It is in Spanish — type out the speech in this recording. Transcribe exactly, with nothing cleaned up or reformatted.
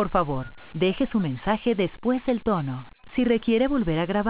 Por favor, deje su mensaje después del tono. Si requiere volver a grabar,